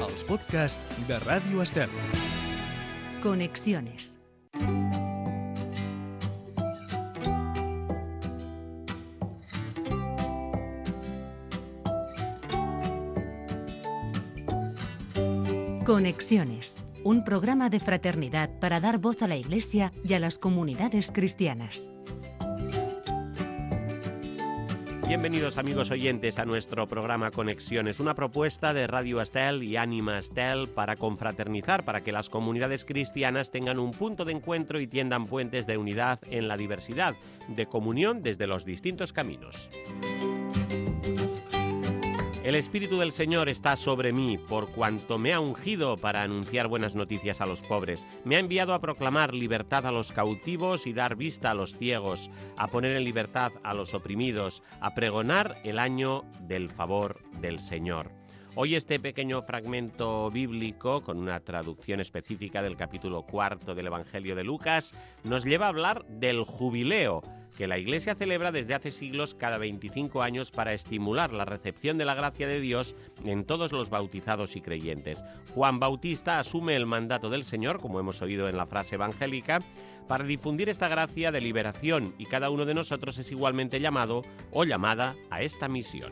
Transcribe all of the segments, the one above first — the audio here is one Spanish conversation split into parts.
els podcasts de Ràdio Estel. Conexiones. Conexiones, un programa de fraternidad para dar voz a la Iglesia y a las comunidades cristianas. Bienvenidos amigos oyentes a nuestro programa Conexiones, una propuesta de Radio Estel y Ánima Estel para confraternizar, para que las comunidades cristianas tengan un punto de encuentro y tiendan puentes de unidad en la diversidad, de comunión desde los distintos caminos. El Espíritu del Señor está sobre mí, por cuanto me ha ungido para anunciar buenas noticias a los pobres. Me ha enviado a proclamar libertad a los cautivos y dar vista a los ciegos, a poner en libertad a los oprimidos, a pregonar el año del favor del Señor. Hoy este pequeño fragmento bíblico, con una traducción específica del capítulo 4 del Evangelio de Lucas, nos lleva a hablar del jubileo, que la Iglesia celebra desde hace siglos cada 25 años para estimular la recepción de la gracia de Dios en todos los bautizados y creyentes. Juan Bautista asume el mandato del Señor, como hemos oído en la frase evangélica, para difundir esta gracia de liberación, y cada uno de nosotros es igualmente llamado o llamada a esta misión.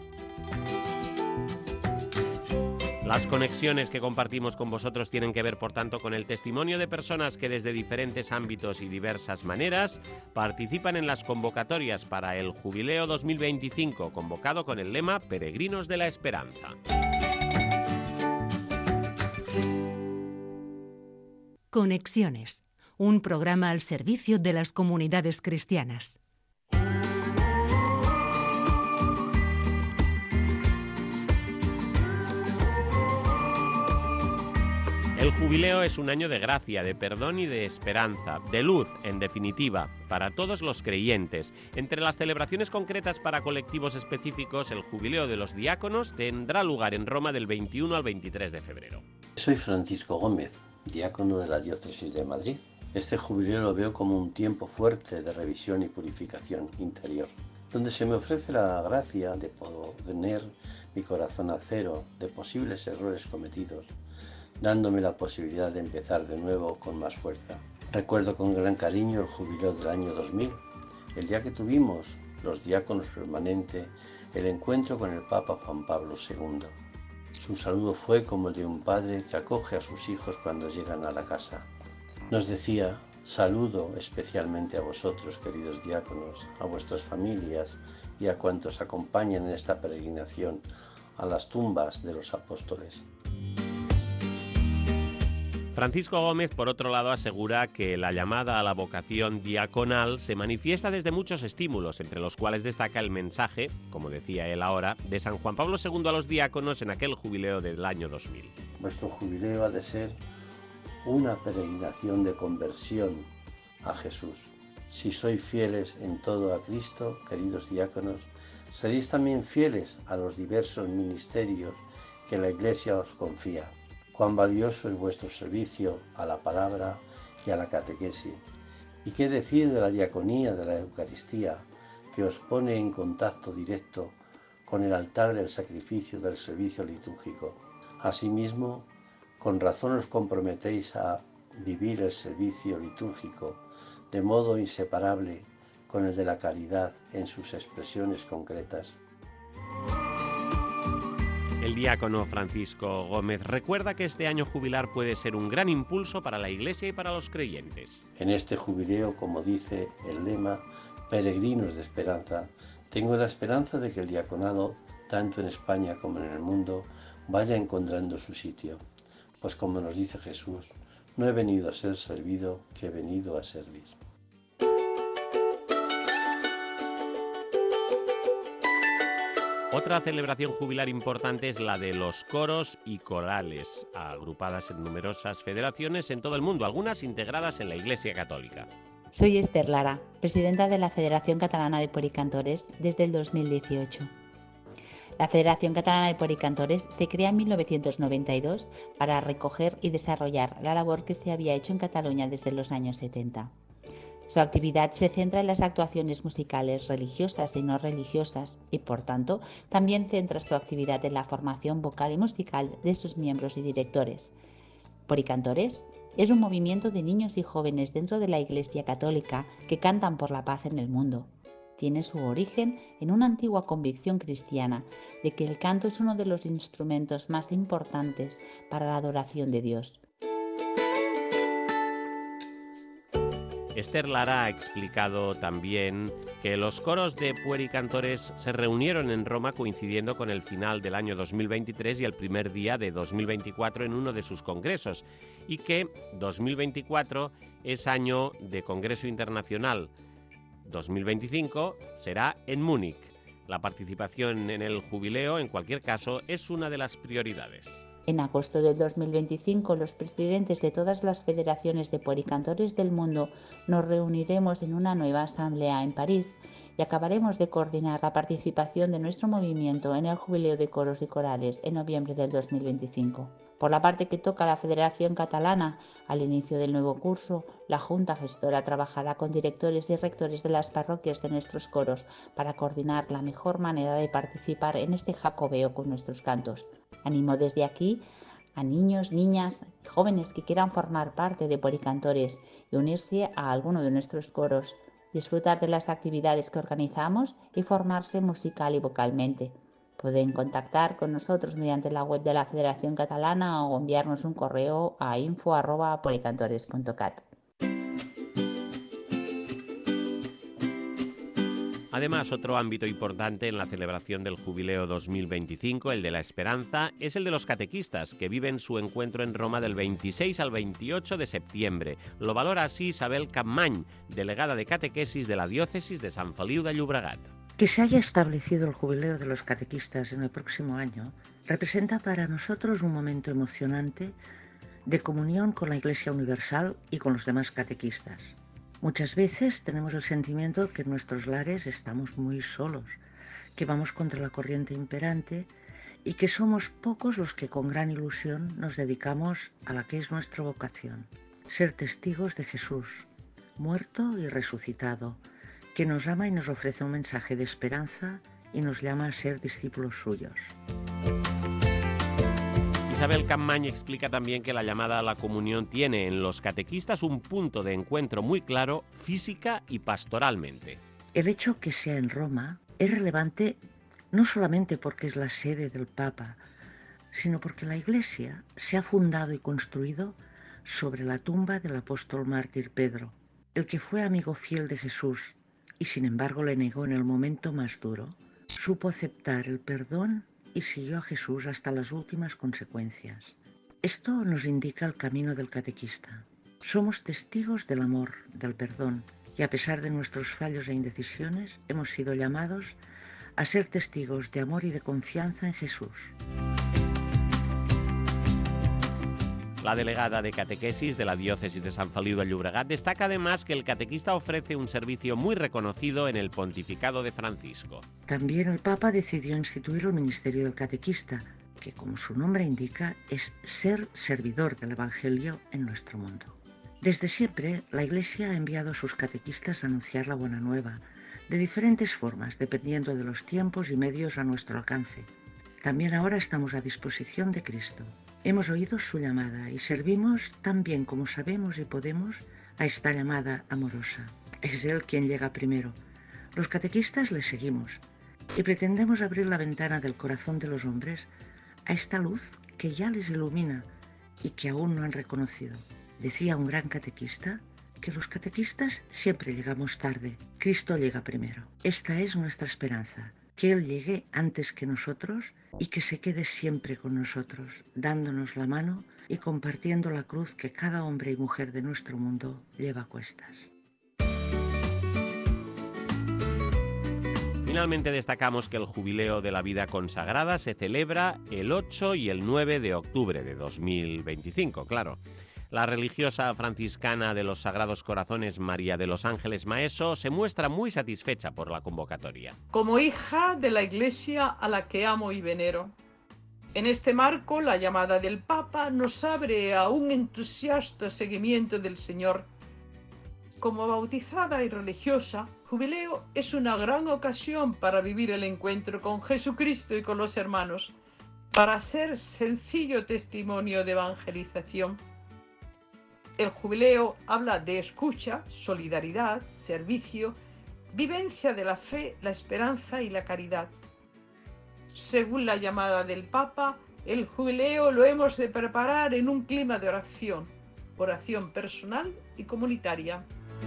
Las conexiones que compartimos con vosotros tienen que ver, por tanto, con el testimonio de personas que desde diferentes ámbitos y diversas maneras participan en las convocatorias para el Jubileo 2025, convocado con el lema Peregrinos de la Esperanza. Conexiones, un programa al servicio de las comunidades cristianas. El jubileo es un año de gracia, de perdón y de esperanza, de luz, en definitiva, para todos los creyentes. Entre las celebraciones concretas para colectivos específicos, el jubileo de los diáconos tendrá lugar en Roma del 21 al 23 de febrero. Soy Francisco Gómez, diácono de la Diócesis de Madrid. Este jubileo lo veo como un tiempo fuerte de revisión y purificación interior, donde se me ofrece la gracia de poner mi corazón a cero de posibles errores cometidos, dándome la posibilidad de empezar de nuevo con más fuerza. Recuerdo con gran cariño el jubileo del año 2000, el día que tuvimos, los diáconos permanentes, el encuentro con el Papa Juan Pablo II. Su saludo fue como el de un padre que acoge a sus hijos cuando llegan a la casa. Nos decía: saludo especialmente a vosotros, queridos diáconos, a vuestras familias y a cuantos acompañan en esta peregrinación a las tumbas de los apóstoles. Francisco Gómez, por otro lado, asegura que la llamada a la vocación diaconal se manifiesta desde muchos estímulos, entre los cuales destaca el mensaje, como decía él ahora, de San Juan Pablo II a los diáconos en aquel jubileo del año 2000. Vuestro jubileo ha de ser una peregrinación de conversión a Jesús. Si sois fieles en todo a Cristo, queridos diáconos, seréis también fieles a los diversos ministerios que la Iglesia os confía. Cuán valioso es vuestro servicio a la palabra y a la catequesis. ¿Y qué decir de la diaconía de la Eucaristía, que os pone en contacto directo con el altar del sacrificio del servicio litúrgico? Asimismo, con razón os comprometéis a vivir el servicio litúrgico de modo inseparable con el de la caridad en sus expresiones concretas. El diácono Francisco Gómez recuerda que este año jubilar puede ser un gran impulso para la Iglesia y para los creyentes. En este jubileo, como dice el lema, Peregrinos de Esperanza, tengo la esperanza de que el diaconado, tanto en España como en el mundo, vaya encontrando su sitio. Pues como nos dice Jesús, no he venido a ser servido, que he venido a servir. Otra celebración jubilar importante es la de los coros y corales, agrupadas en numerosas federaciones en todo el mundo, algunas integradas en la Iglesia Católica. Soy Esther Lara, presidenta de la Federación Catalana de Poricantores desde el 2018. La Federación Catalana de Poricantores se crea en 1992 para recoger y desarrollar la labor que se había hecho en Cataluña desde los años 70. Su actividad se centra en las actuaciones musicales religiosas y no religiosas y, por tanto, también centra su actividad en la formación vocal y musical de sus miembros y directores. Poricantores es un movimiento de niños y jóvenes dentro de la Iglesia Católica que cantan por la paz en el mundo. Tiene su origen en una antigua convicción cristiana de que el canto es uno de los instrumentos más importantes para la adoración de Dios. Esther Lara ha explicado también que los coros de puericantores se reunieron en Roma coincidiendo con el final del año 2023 y el primer día de 2024 en uno de sus congresos, y que 2024 es año de Congreso Internacional. 2025 será en Múnich. La participación en el jubileo, en cualquier caso, es una de las prioridades. En agosto del 2025, los presidentes de todas las federaciones de puericantores del mundo nos reuniremos en una nueva asamblea en París y acabaremos de coordinar la participación de nuestro movimiento en el jubileo de coros y corales en noviembre del 2025. Por la parte que toca a la Federación Catalana, al inicio del nuevo curso, la Junta Gestora trabajará con directores y rectores de las parroquias de nuestros coros para coordinar la mejor manera de participar en este jacobeo con nuestros cantos. Animo desde aquí a niños, niñas y jóvenes que quieran formar parte de Puericantores y unirse a alguno de nuestros coros, disfrutar de las actividades que organizamos y formarse musical y vocalmente. Pueden contactar con nosotros mediante la web de la Federación Catalana o enviarnos un correo a info@puericantores.cat. Además, otro ámbito importante en la celebración del Jubileo 2025, el de la esperanza, es el de los catequistas, que viven su encuentro en Roma del 26 al 28 de septiembre. Lo valora así Isabel Capmany, delegada de catequesis de la diócesis de Sant Feliu de Llobregat. Que se haya establecido el Jubileo de los catequistas en el próximo año representa para nosotros un momento emocionante de comunión con la Iglesia Universal y con los demás catequistas. Muchas veces tenemos el sentimiento que en nuestros lares estamos muy solos, que vamos contra la corriente imperante y que somos pocos los que con gran ilusión nos dedicamos a la que es nuestra vocación, ser testigos de Jesús, muerto y resucitado, que nos ama y nos ofrece un mensaje de esperanza y nos llama a ser discípulos suyos. Isabel Capmany explica también que la llamada a la comunión tiene en los catequistas un punto de encuentro muy claro, física y pastoralmente. El hecho que sea en Roma es relevante no solamente porque es la sede del Papa, sino porque la Iglesia se ha fundado y construido sobre la tumba del apóstol mártir Pedro, el que fue amigo fiel de Jesús y sin embargo le negó en el momento más duro, supo aceptar el perdón y siguió a Jesús hasta las últimas consecuencias. Esto nos indica el camino del catequista. Somos testigos del amor, del perdón, y a pesar de nuestros fallos e indecisiones, hemos sido llamados a ser testigos de amor y de confianza en Jesús. La delegada de catequesis de la diócesis de Sant Feliu de Llobregat destaca además que el catequista ofrece un servicio muy reconocido en el pontificado de Francisco. También el Papa decidió instituir el ministerio del catequista, que como su nombre indica es ser servidor del Evangelio en nuestro mundo. Desde siempre la Iglesia ha enviado a sus catequistas a anunciar la buena nueva, de diferentes formas, dependiendo de los tiempos y medios a nuestro alcance. También ahora estamos a disposición de Cristo. Hemos oído su llamada y servimos tan bien como sabemos y podemos a esta llamada amorosa. Es Él quien llega primero. Los catequistas le seguimos y pretendemos abrir la ventana del corazón de los hombres a esta luz que ya les ilumina y que aún no han reconocido. Decía un gran catequista que los catequistas siempre llegamos tarde. Cristo llega primero. Esta es nuestra esperanza, que Él llegue antes que nosotros y que se quede siempre con nosotros, dándonos la mano y compartiendo la cruz que cada hombre y mujer de nuestro mundo lleva a cuestas. Finalmente destacamos que el Jubileo de la Vida Consagrada se celebra el 8 y el 9 de octubre de 2025, claro. La religiosa franciscana de los Sagrados Corazones, María de los Ángeles Maeso, se muestra muy satisfecha por la convocatoria. Como hija de la Iglesia a la que amo y venero, en este marco la llamada del Papa nos abre a un entusiasta seguimiento del Señor Como bautizada y religiosa, Jubileo es una gran ocasión para vivir el encuentro con Jesucristo y con los hermanos, para ser sencillo testimonio de evangelización. El Jubileo habla de escucha, solidaridad, servicio, vivencia de la fe, la esperanza y la caridad. Según la llamada del Papa, el Jubileo lo hemos de preparar en un clima de oración personal y comunitaria.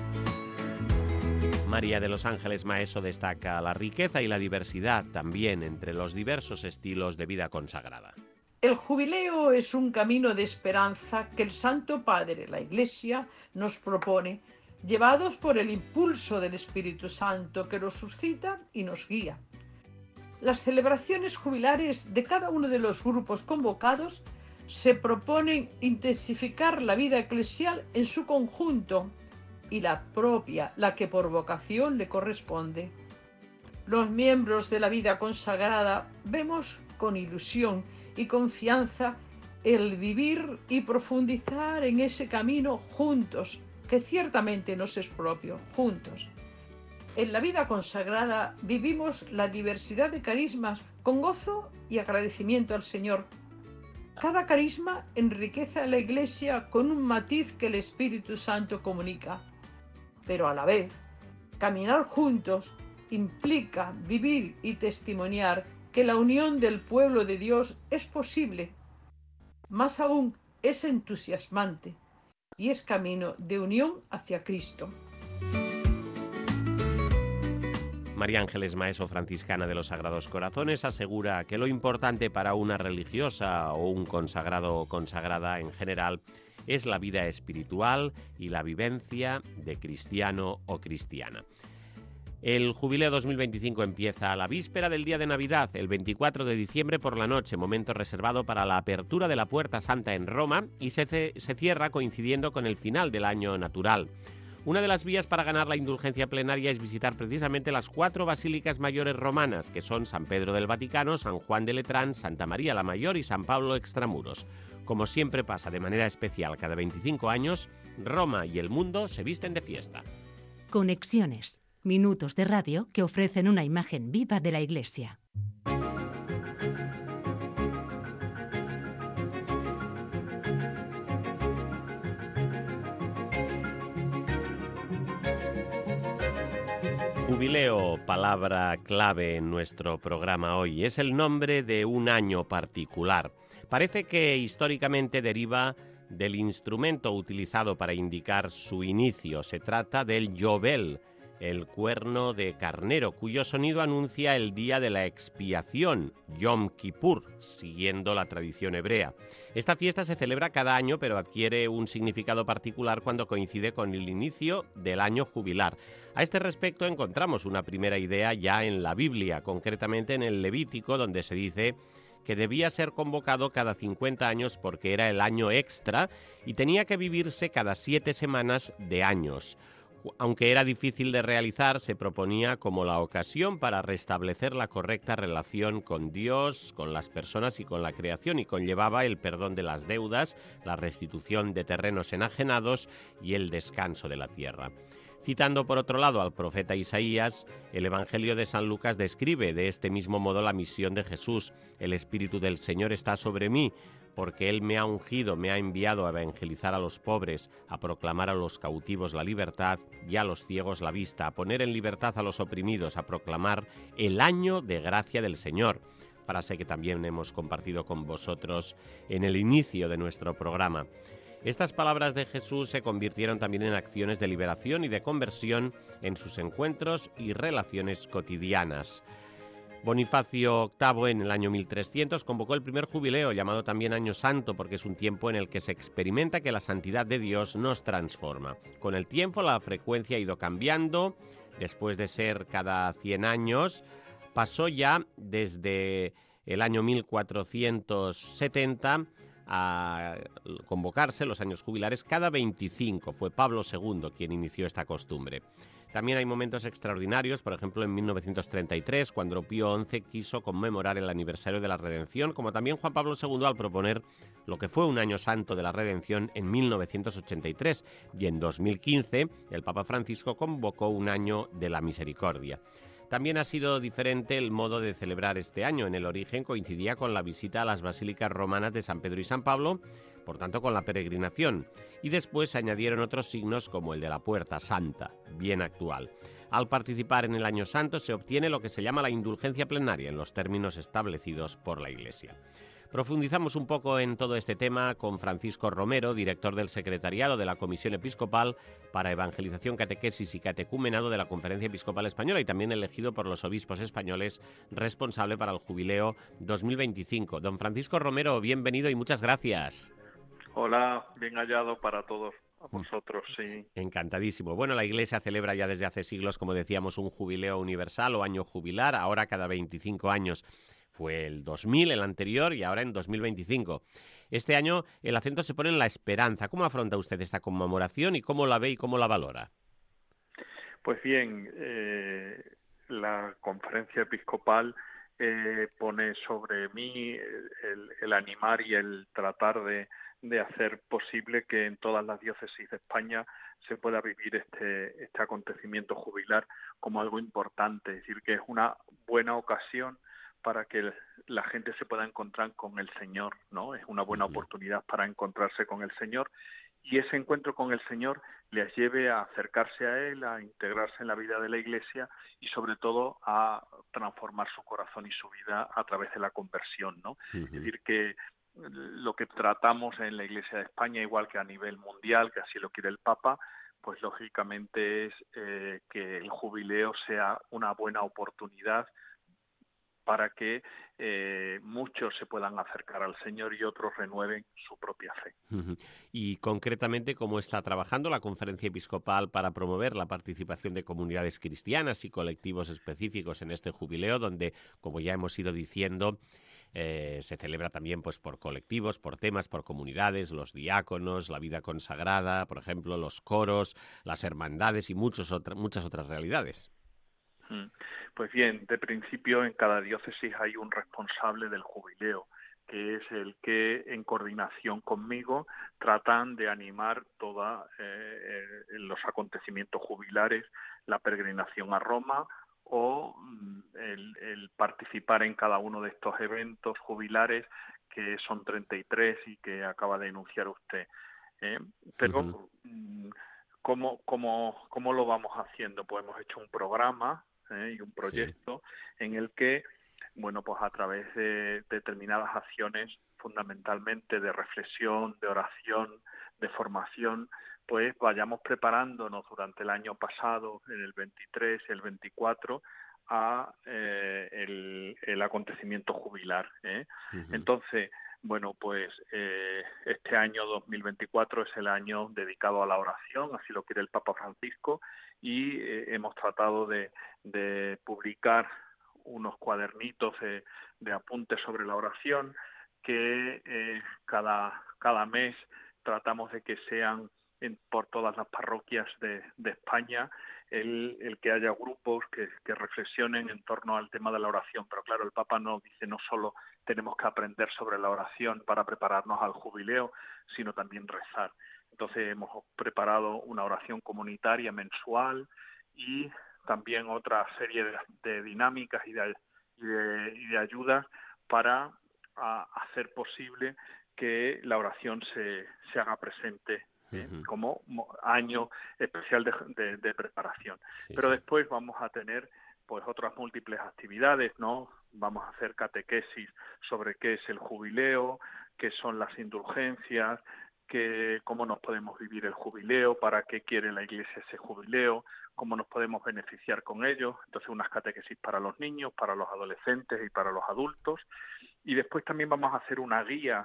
María de los Ángeles Maeso destaca la riqueza y la diversidad también entre los diversos estilos de vida consagrada. El Jubileo es un camino de esperanza que el Santo Padre, la Iglesia, nos propone, llevados por el impulso del Espíritu Santo que nos suscita y nos guía. Las celebraciones jubilares de cada uno de los grupos convocados se proponen intensificar la vida eclesial en su conjunto y la propia, la que por vocación le corresponde. Los miembros de la vida consagrada vemos con ilusión y confianza el vivir y profundizar en ese camino juntos, que ciertamente nos es propio, juntos. En la vida consagrada vivimos la diversidad de carismas con gozo y agradecimiento al Señor. Cada carisma enriquece a la Iglesia con un matiz que el Espíritu Santo comunica. Pero a la vez, caminar juntos implica vivir y testimoniar que la unión del pueblo de Dios es posible. Más aún, es entusiasmante y es camino de unión hacia Cristo. María Ángeles Maeso, franciscana de los Sagrados Corazones, asegura que lo importante para una religiosa o un consagrado o consagrada en general es la vida espiritual y la vivencia de cristiano o cristiana. El Jubileo 2025 empieza a la víspera del día de Navidad, el 24 de diciembre por la noche, momento reservado para la apertura de la Puerta Santa en Roma, y se cierra coincidiendo con el final del año natural. Una de las vías para ganar la indulgencia plenaria es visitar precisamente las 4 basílicas mayores romanas, que son San Pedro del Vaticano, San Juan de Letrán, Santa María la Mayor y San Pablo Extramuros. Como siempre pasa de manera especial cada 25 años, Roma y el mundo se visten de fiesta. Conexiones, minutos de radio que ofrecen una imagen viva de la Iglesia. Jubileo, palabra clave en nuestro programa hoy, es el nombre de un año particular. Parece que históricamente deriva del instrumento utilizado para indicar su inicio. Se trata del yobel, el cuerno de carnero, cuyo sonido anuncia el día de la expiación, Yom Kippur, siguiendo la tradición hebrea. Esta fiesta se celebra cada año, pero adquiere un significado particular cuando coincide con el inicio del año jubilar. A este respecto encontramos una primera idea ya en la Biblia, concretamente en el Levítico, donde se dice que debía ser convocado cada 50 años porque era el año extra y tenía que vivirse cada 7 semanas de años. Aunque era difícil de realizar, se proponía como la ocasión para restablecer la correcta relación con Dios, con las personas y con la creación, y conllevaba el perdón de las deudas, la restitución de terrenos enajenados y el descanso de la tierra. Citando por otro lado al profeta Isaías, el Evangelio de San Lucas describe de este mismo modo la misión de Jesús. El Espíritu del Señor está sobre mí, porque Él me ha ungido, me ha enviado a evangelizar a los pobres, a proclamar a los cautivos la libertad y a los ciegos la vista, a poner en libertad a los oprimidos, a proclamar el año de gracia del Señor. Frase que también hemos compartido con vosotros en el inicio de nuestro programa. Estas palabras de Jesús se convirtieron también en acciones de liberación y de conversión en sus encuentros y relaciones cotidianas. Bonifacio VIII en el año 1300 convocó el primer jubileo, llamado también Año Santo, porque es un tiempo en el que se experimenta que la santidad de Dios nos transforma. Con el tiempo la frecuencia ha ido cambiando. Después de ser cada 100 años, pasó ya desde el año 1470 a convocarse los años jubilares cada 25. Fue Pablo II quien inició esta costumbre. También hay momentos extraordinarios, por ejemplo en 1933, cuando Pío XI quiso conmemorar el aniversario de la Redención, como también Juan Pablo II al proponer lo que fue un año santo de la Redención en 1983, y en 2015 el Papa Francisco convocó un año de la Misericordia. También ha sido diferente el modo de celebrar este año. En el origen coincidía con la visita a las basílicas romanas de San Pedro y San Pablo, por tanto con la peregrinación, y después se añadieron otros signos como el de la Puerta Santa, bien actual. Al participar en el Año Santo se obtiene lo que se llama la indulgencia plenaria en los términos establecidos por la Iglesia. Profundizamos un poco en todo este tema con Francisco Romero, director del Secretariado de la Comisión Episcopal para Evangelización, Catequesis y Catecumenado de la Conferencia Episcopal Española y también elegido por los obispos españoles responsable para el Jubileo 2025. Don Francisco Romero, bienvenido y muchas gracias. Hola, bien hallado para todos vosotros, sí. Encantadísimo. Bueno, la Iglesia celebra ya desde hace siglos, como decíamos, un jubileo universal o año jubilar, ahora cada 25 años. Fue el 2000, el anterior, y ahora en 2025. Este año el acento se pone en la esperanza. ¿Cómo afronta usted esta conmemoración y cómo la ve y cómo la valora? Pues bien, la Conferencia Episcopal pone sobre mí el animar y el tratar de hacer posible que en todas las diócesis de España se pueda vivir este acontecimiento jubilar como algo importante. Es decir, que es una buena ocasión para que la gente se pueda encontrar con el Señor, ¿no? Es una buena oportunidad para encontrarse con el Señor y ese encuentro con el Señor les lleve a acercarse a Él, a integrarse en la vida de la Iglesia y sobre todo a transformar su corazón y su vida a través de la conversión, ¿no? Es decir, que lo que tratamos en la Iglesia de España, igual que a nivel mundial, que así lo quiere el Papa, pues lógicamente es que el jubileo sea una buena oportunidad para que muchos se puedan acercar al Señor y otros renueven su propia fe. Y concretamente, ¿cómo está trabajando la Conferencia Episcopal para promover la participación de comunidades cristianas y colectivos específicos en este jubileo, donde, como ya hemos ido diciendo, se celebra también pues por colectivos, por temas, por comunidades, los diáconos, la vida consagrada, por ejemplo, los coros, las hermandades y muchas otras realidades? Pues bien, de principio en cada diócesis hay un responsable del jubileo, que es el que en coordinación conmigo tratan de animar todos los acontecimientos jubilares, la peregrinación a Roma o el participar en cada uno de estos eventos jubilares, que son 33 y que acaba de enunciar usted. Pero, ¿cómo lo vamos haciendo? Pues hemos hecho un programa y un proyecto en el que, bueno, pues a través de determinadas acciones, fundamentalmente de reflexión, de oración, de formación, pues vayamos preparándonos durante el año pasado, en el 23 y el 24, a el acontecimiento jubilar. Entonces, bueno, pues este año 2024 es el año dedicado a la oración, así lo quiere el Papa Francisco, y hemos tratado de publicar unos cuadernitos de apuntes sobre la oración que cada mes tratamos de que sean por todas las parroquias de España el que haya grupos que reflexionen en torno al tema de la oración. Pero claro, el Papa nos dice no solo tenemos que aprender sobre la oración para prepararnos al jubileo, sino también rezar. Entonces hemos preparado una oración comunitaria mensual y también otra serie de dinámicas y de ayudas para hacer posible que la oración se haga presente como año especial de preparación. Pero después vamos a tener pues otras múltiples actividades, ¿no? Vamos a hacer catequesis sobre qué es el jubileo, qué son las indulgencias, cómo nos podemos vivir el jubileo, para qué quiere la Iglesia ese jubileo, cómo nos podemos beneficiar con ello. Entonces unas catequesis para los niños, para los adolescentes y para los adultos. Y después también vamos a hacer una guía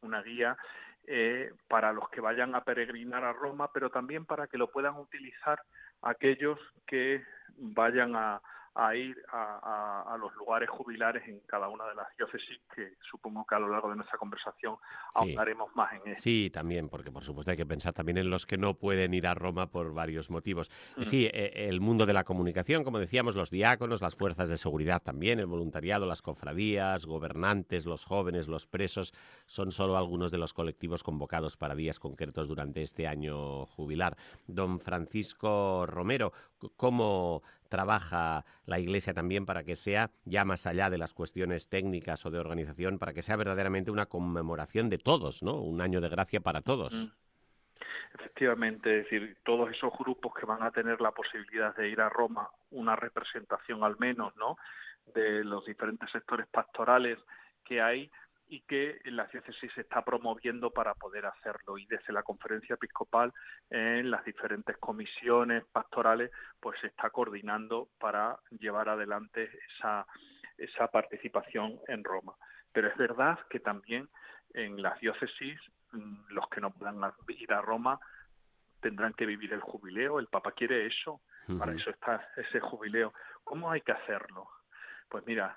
para los que vayan a peregrinar a Roma, pero también para que lo puedan utilizar aquellos que vayan a a ir a los lugares jubilares en cada una de las diócesis, que supongo que a lo largo de nuestra conversación ahondaremos más en eso. Sí, también, porque por supuesto hay que pensar también en los que no pueden ir a Roma por varios motivos. Sí, el mundo de la comunicación, como decíamos, los diáconos, las fuerzas de seguridad también, el voluntariado, las cofradías, gobernantes, los jóvenes, los presos, son solo algunos de los colectivos convocados para días concretos durante este año jubilar. Don Francisco Romero, ¿cómo trabaja la Iglesia también para que sea, ya más allá de las cuestiones técnicas o de organización, para que sea verdaderamente una conmemoración de todos, ¿no? Un año de gracia para todos? Efectivamente, es decir, todos esos grupos que van a tener la posibilidad de ir a Roma, una representación al menos, ¿no?, de los diferentes sectores pastorales que hay y que la diócesis se está promoviendo para poder hacerlo, y desde la conferencia episcopal en las diferentes comisiones pastorales pues se está coordinando para llevar adelante esa participación en Roma. Pero es verdad que también en las diócesis los que no puedan ir a Roma tendrán que vivir el jubileo. El Papa quiere eso, para eso está ese jubileo. ¿Cómo hay que hacerlo? Pues mira,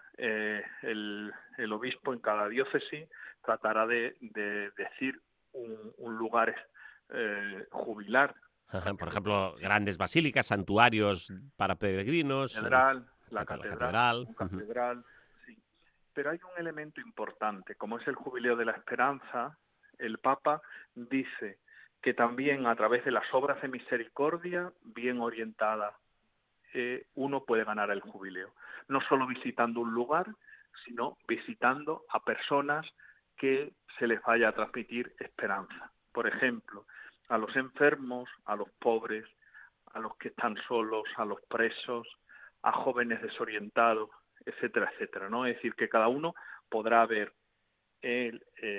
el obispo en cada diócesis tratará de decir un lugar jubilar. Por ejemplo, grandes basílicas, santuarios para peregrinos. La catedral. Sí. Pero hay un elemento importante, como es el jubileo de la esperanza. El Papa dice que también a través de las obras de misericordia bien orientadas uno puede ganar el jubileo. No solo visitando un lugar, sino visitando a personas que se les vaya a transmitir esperanza. Por ejemplo, a los enfermos, a los pobres, a los que están solos, a los presos, a jóvenes desorientados, etcétera, etcétera, ¿no? Es decir, que cada uno podrá ver en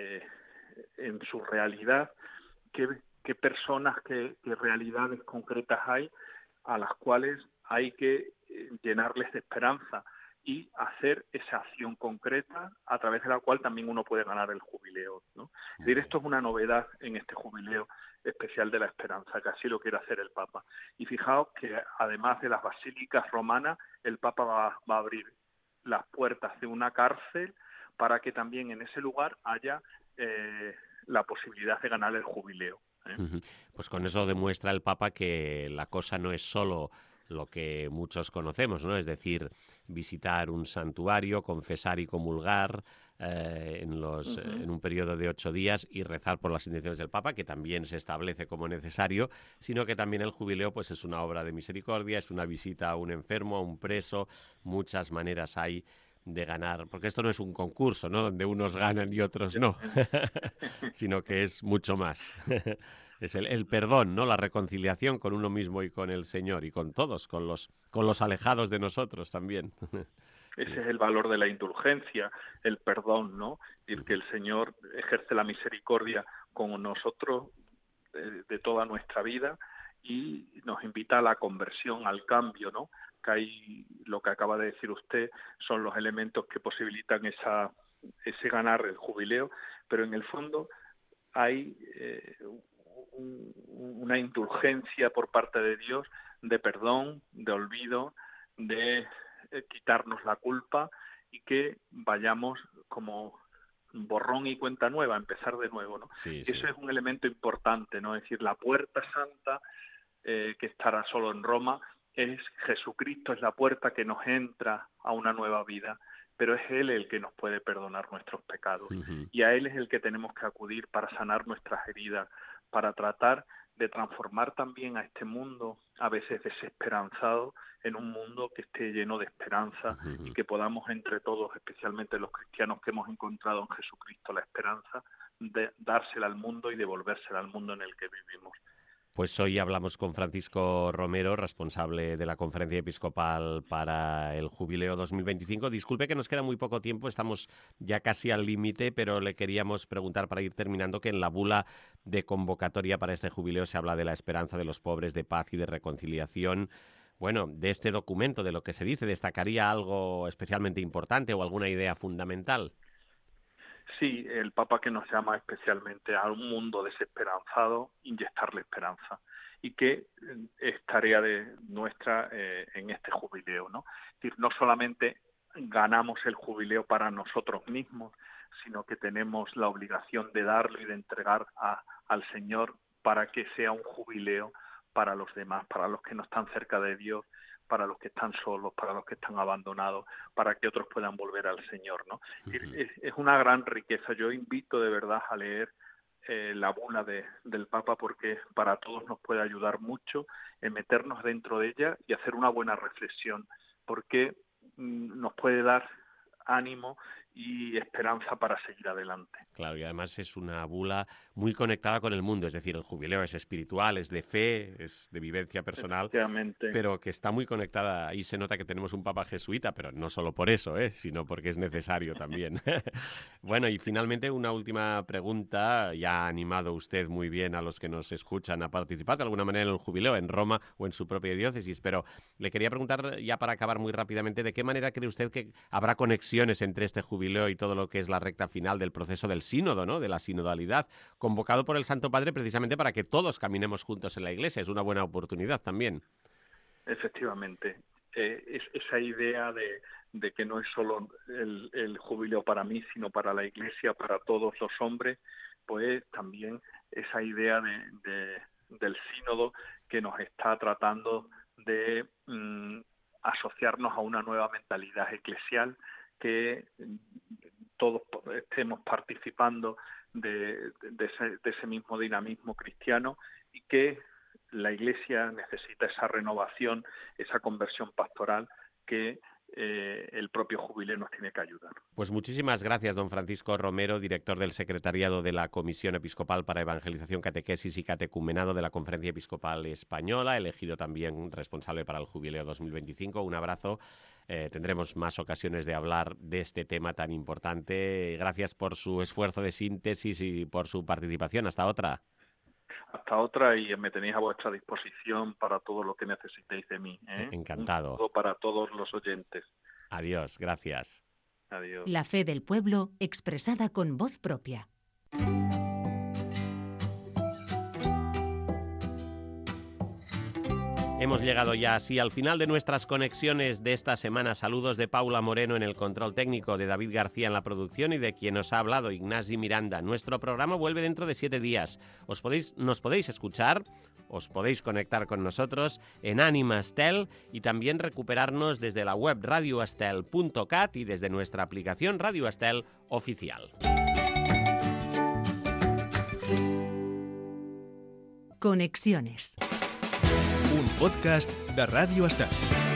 su realidad qué personas, qué realidades concretas hay a las cuales hay que llenarles de esperanza y hacer esa acción concreta a través de la cual también uno puede ganar el jubileo, ¿no? Es decir, esto es una novedad en este jubileo especial de la esperanza, que así lo quiere hacer el Papa. Y fijaos que además de las basílicas romanas, el Papa va a abrir las puertas de una cárcel para que también en ese lugar haya la posibilidad de ganar el jubileo. Pues con eso demuestra el Papa que la cosa no es solo lo que muchos conocemos, ¿no? Es decir, visitar un santuario, confesar y comulgar en un periodo de 8 días y rezar por las intenciones del Papa, que también se establece como necesario, sino que también el jubileo pues es una obra de misericordia, es una visita a un enfermo, a un preso. Muchas maneras hay de ganar, porque esto no es un concurso, ¿no?, donde unos ganan y otros no, sino que es mucho más. Es el perdón, ¿no?, la reconciliación con uno mismo y con el Señor y con todos, con los alejados de nosotros también. Ese es el valor de la indulgencia, el perdón, ¿no? Y que el Señor ejerce la misericordia con nosotros de toda nuestra vida y nos invita a la conversión, al cambio, ¿no? Que hay, lo que acaba de decir usted, son los elementos que posibilitan ese ganar el jubileo, pero en el fondo hay una indulgencia por parte de Dios de perdón, de olvido, de quitarnos la culpa y que vayamos como borrón y cuenta nueva, empezar de nuevo, ¿no? Sí. Eso es un elemento importante, ¿no? Es decir, la puerta santa que estará solo en Roma es Jesucristo, es la puerta que nos entra a una nueva vida, pero es Él el que nos puede perdonar nuestros pecados y a Él es el que tenemos que acudir para sanar nuestras heridas, para tratar de transformar también a este mundo a veces desesperanzado en un mundo que esté lleno de esperanza y que podamos entre todos, especialmente los cristianos que hemos encontrado en Jesucristo la esperanza, de dársela al mundo y devolvérsela al mundo en el que vivimos. Pues hoy hablamos con Francisco Romero, responsable de la Conferencia Episcopal para el Jubileo 2025. Disculpe que nos queda muy poco tiempo, estamos ya casi al límite, pero le queríamos preguntar para ir terminando que en la bula de convocatoria para este jubileo se habla de la esperanza de los pobres, de paz y de reconciliación. Bueno, de este documento, de lo que se dice, ¿destacaría algo especialmente importante o alguna idea fundamental? Sí, el Papa que nos llama especialmente a un mundo desesperanzado, inyectarle esperanza, y que es tarea de nuestra en este jubileo, ¿no? Es decir, no solamente ganamos el jubileo para nosotros mismos, sino que tenemos la obligación de darlo y de entregar al Señor para que sea un jubileo para los demás, para los que no están cerca de Dios, para los que están solos, para los que están abandonados, para que otros puedan volver al Señor, ¿no? Es una gran riqueza. Yo invito de verdad a leer la bula del Papa, porque para todos nos puede ayudar mucho en meternos dentro de ella y hacer una buena reflexión, porque nos puede dar ánimo y esperanza para seguir adelante. Claro, y además es una bula muy conectada con el mundo, es decir, el jubileo es espiritual, es de fe, es de vivencia personal, pero que está muy conectada. Ahí se nota que tenemos un papa jesuita, pero no solo por eso, sino porque es necesario también. Bueno, y finalmente una última pregunta. Ya ha animado usted muy bien a los que nos escuchan a participar de alguna manera en el jubileo, en Roma o en su propia diócesis, pero le quería preguntar, ya para acabar muy rápidamente, ¿de qué manera cree usted que habrá conexiones entre este jubileo y todo lo que es la recta final del proceso del sínodo, ¿no?, de la sinodalidad, convocado por el Santo Padre precisamente para que todos caminemos juntos en la Iglesia? Es una buena oportunidad también. Efectivamente. Esa idea de que no es solo el jubileo para mí, sino para la Iglesia, para todos los hombres, pues también esa idea del sínodo que nos está tratando de asociarnos a una nueva mentalidad eclesial, que todos estemos participando de ese mismo dinamismo cristiano, y que la Iglesia necesita esa renovación, esa conversión pastoral que el propio jubileo nos tiene que ayudar. Pues muchísimas gracias, don Francisco Romero, director del Secretariado de la Comisión Episcopal para Evangelización, Catequesis y Catecumenado de la Conferencia Episcopal Española, elegido también responsable para el Jubileo 2025. Un abrazo. Tendremos más ocasiones de hablar de este tema tan importante. Gracias por su esfuerzo de síntesis y por su participación. Hasta otra. Hasta otra, y me tenéis a vuestra disposición para todo lo que necesitéis de mí. Encantado. Un saludo para todos los oyentes. Adiós, gracias. Adiós. La fe del pueblo expresada con voz propia. Hemos llegado ya así al final de nuestras conexiones de esta semana. Saludos de Paula Moreno en el control técnico, de David García en la producción y de quien os ha hablado, Ignasi Miranda. Nuestro programa vuelve dentro de 7 días. Nos podéis escuchar, os podéis conectar con nosotros en Ànima Estel y también recuperarnos desde la web radioestel.cat y desde nuestra aplicación Radio Estel oficial. Conexiones. Un podcast de Ràdio Estel.